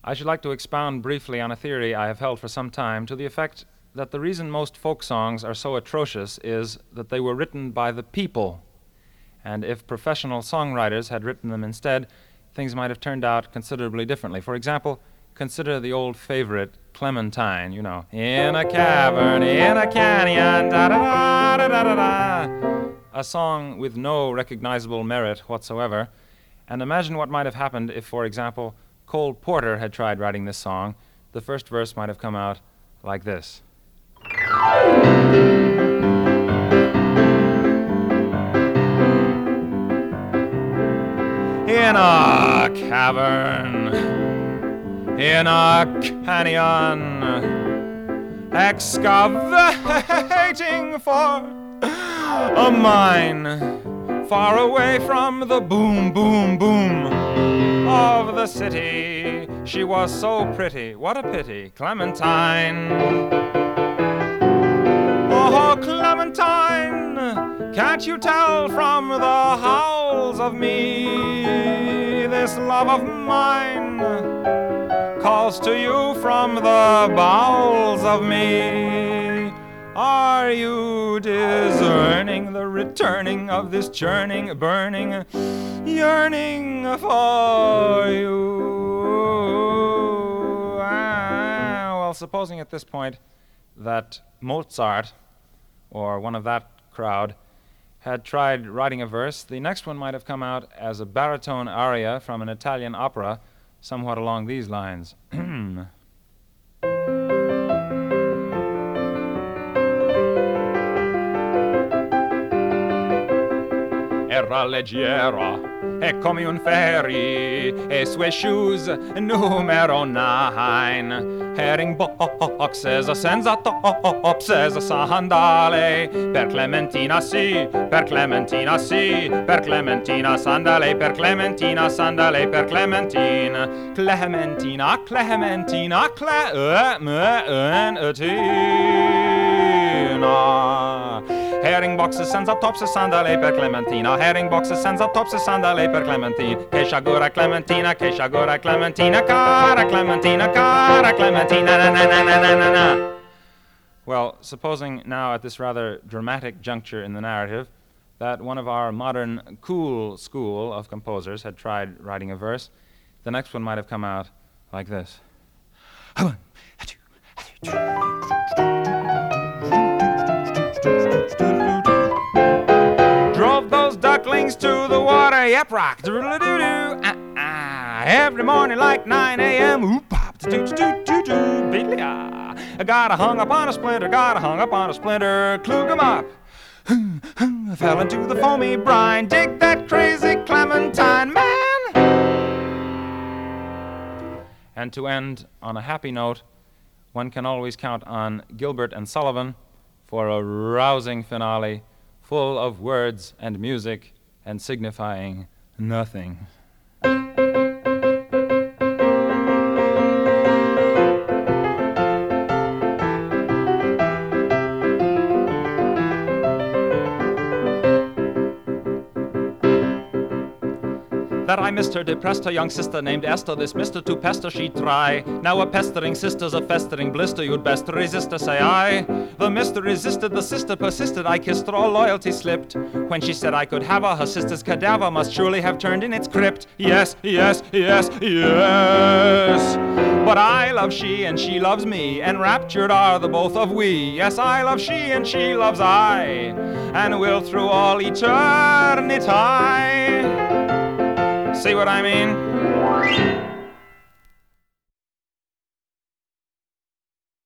I should like to expound briefly on a theory I have held for some time to the effect that the reason most folk songs are so atrocious is that they were written by the people. And if professional songwriters had written them instead, things might have turned out considerably differently. For example, consider the old favorite Clementine, you know. In a cavern, in a canyon, da-da-da-da-da-da-da. A song with no recognizable merit whatsoever. And imagine what might have happened if, for example, Cole Porter had tried writing this song. The first verse might have come out like this. In a cavern, in a canyon, excavating for a mine, far away from the boom, boom, boom of the city. She was so pretty, what a pity, Clementine. Oh, Clementine, can't you tell from the howls of me, this love of mine calls to you from the bowels of me. Are you discerning the returning of this churning, burning, yearning for you? Well, supposing at this point that Mozart, or one of that crowd, had tried writing a verse, the next one might have come out as a baritone aria from an Italian opera, somewhat along these lines. Era leggera e come un ferry e sue shoes numero 9 herring boxes senza tops sandale per Clementina sì, per Clementina sì, per Clementina sandale, per Clementina sandale, per Clementina, Clementina, Clementina, Clementina. Herring boxes senza tops sandale per Clementina, herring boxes senza tops sandale per Clementina, che sciagura Clementina, che sciagura Clementina, cara Clementina, cara Clementina, na na na na na na na. Well, supposing now at this rather dramatic juncture in the narrative that one of our modern cool school of composers had tried writing a verse, the next one might have come out like this. Drove those ducklings to the water, yep, rock, every morning like 9 a.m. Oop-pop, I got a hung up on a splinter, got a hung up on a splinter, klug 'em up, fell into the foamy brine, dig that crazy Clementine, man! And to end on a happy note, one can always count on Gilbert and Sullivan for a rousing finale full of words and music and signifying nothing. That I missed her, depressed her young sister named Esther. This mister to pester she'd try. Now a pestering sister's a festering blister. You'd best resist her, say I. The mister resisted, the sister persisted. I kissed her, all loyalty slipped. When she said I could have her sister's cadaver must surely have turned in its crypt. Yes, yes, yes, yes. But I love she and she loves me. Enraptured are the both of we. Yes, I love she and she loves I. And will through all eternity. See what I mean?